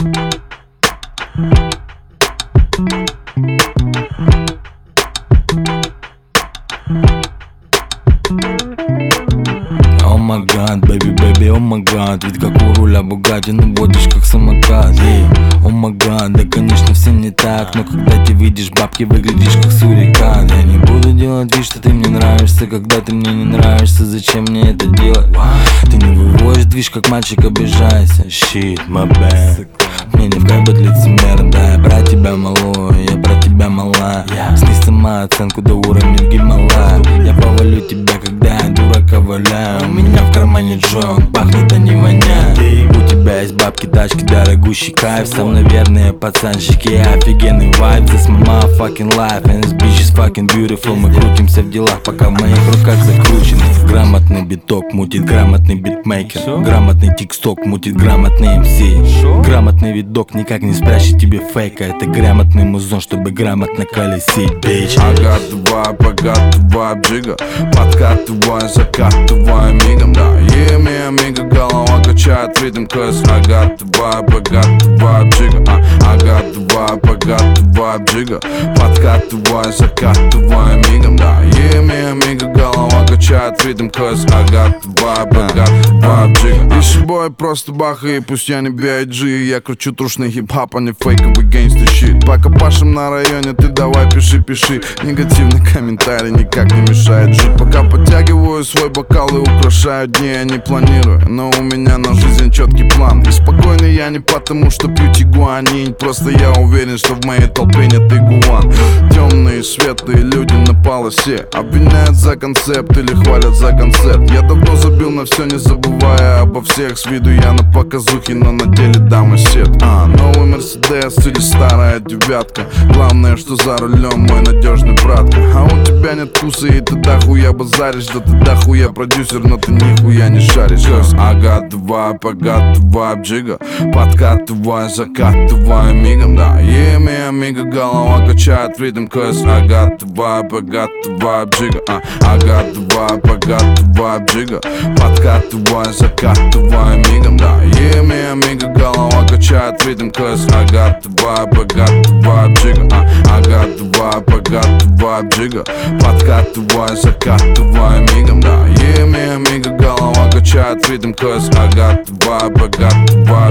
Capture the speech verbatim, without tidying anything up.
О май гад, baby, baby, о май гад. Ведь как у руля Бугатти, ну водишь как самокат. О май гад, да конечно все не так. Но когда ты видишь бабки, выглядишь как сурикат. Я не буду делать вид, что ты мне нравишься, когда ты мне не нравишься. Зачем мне это делать? Ты не выводишь движ, как мальчик, обижайся. Shit, my bad. Мне не в кайф быть лицемером, да, я про тебя малую, я про тебя мала. Снизь самооценку до уровня Гималая. Я повалю тебя, когда я дурака валяю. У меня в кармане Джой, он пахнет, а не воняет. У тебя есть бабки, тачки, дорогущий кайф. Со мной верные пацанчики, офигенный вайб. This my motherfucking life, and this bitch is fucking beautiful. Мы крутимся в делах, пока в моих руках закручены. Грамотный биток мутит грамотный битмейкер. Грамотный тиксток мутит грамотный эм си. Грамотный видок никак не спрячет тебе фейка. Это грамотный музон, чтобы грамотно колесить, bitch. I got the vibe, I got the vibe, джига. Подкатывай, закатывай мигом, да. Yeah, me, amiga, голова качает ритм, cause I got the vibe, I got the vibe, джига. uh, I got the vibe, I got the vibe, джига. Подкатывай, закатывай мигом, да. Yeah, me, amiga, голова качает ритм, cause I got the vibe, I got the vibe, джига. Ищи бой, просто баха, и пусть я не би ай джи. Я кручу трушный хип-хап, а не фейковый гейнстер щит. Пока пашем на районе, ты давай пиши, пиши. Негативный комментарий никак не мешает жить. Пока подтягиваю свой бокал и украшаю дни, я не планирую, но у меня на жизнь четкий план. И спокойный я не потому, что пью тигуанин. Просто я уверен, что в моей толпе нет игуан. Темные, светлые люди на полосе обвиняют за концепт или хвалят за концерт. Я давно забил на все, не забывая обо всех. С виду я на показухе, но на деле дам сет. А, новый Мерседес или старая девятка. Главное, что за рулем мой надежный братка. А у тебя нет вкуса и ты дохуя базаришь. Да ты дохуя продюсер, но ты нихуя не шаришь. Cause I got the vibe, I got the vibe, джига. Подкатывай, закатывай мигом, да. Yeah, me, amiga, голова качает ритм. Cause I got the vibe, I got the vibe, джига. uh, I got the vibe, I got the vibe, джига. Подкатывай, закатывай мигом, да. Yeah, me, amiga, голова качает ритм. Cause I got the vibe, I got the vibe, джига. uh, I got the vibe, I got the vibe, джига. Подкатывай, закатывай мигом, да. Yeah, me, amiga, голова качает ритм. Cause I got the vibe, I got the vibe.